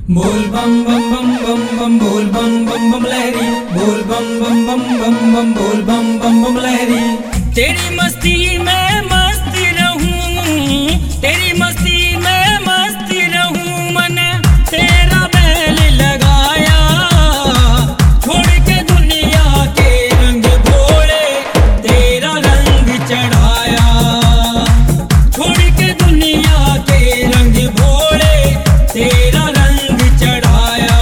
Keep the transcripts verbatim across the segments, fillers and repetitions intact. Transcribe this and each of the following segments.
बोल बम बम बम बम बम बोल बम बम बम लहरी बोल बम बम बम बम बम बोल बम बम बम लहरी। तेरी मस्ती में मस्त रहूं, तेरी मस्ती में मस्त रहूं, मन तेरा बैल लगाया, छोड़ के दुनिया के रंग भोले तेरा रंग चढ़ाया, छोड़ के दुनिया के रंग भोले तेरा रंग चढ़ाया।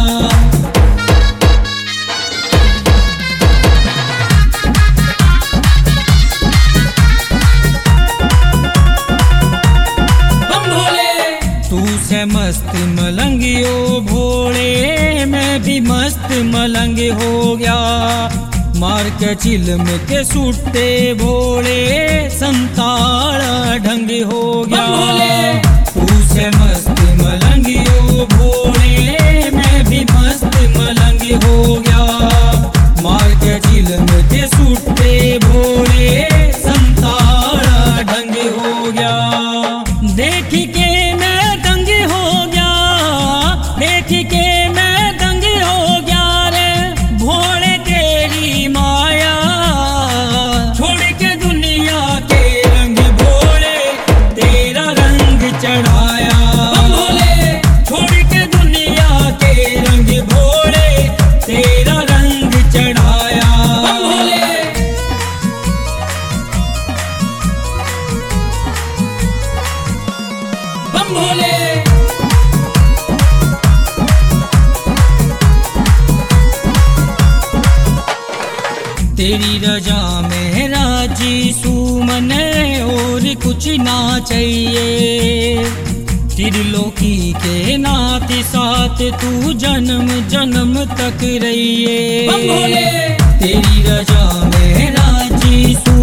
बम भोले तू से मस्त मलंगी ओ भोले, मैं भी मस्त मलंग हो गया, मार के चिलम के सुट्टे भोले संताड़ा ढंग हो गया। तू से मस्त मलंगी ओ भोले, मैं भी मस्त मलंग हो गया, मार के चिलम के सुट्टे भोले संताड़ा ढंग हो गया। देख के मैं दंग हो गया, देख के मैं दंग हो गया रे भोले तेरी माया, छोड़ के दुनिया के रंग भोले तेरा रंग चढ़ाया। बम भोले छोड़ के दुनिया के रंग भोले तेरा रंग चढ़ाया। बम भोले बम भोले तेरी रजा में राजी सुमन और कुछ ना चाहिए, त्रिलोकी के नाथ साथ तू जन्म जन्म तक रहिए। तेरी रजा में राजी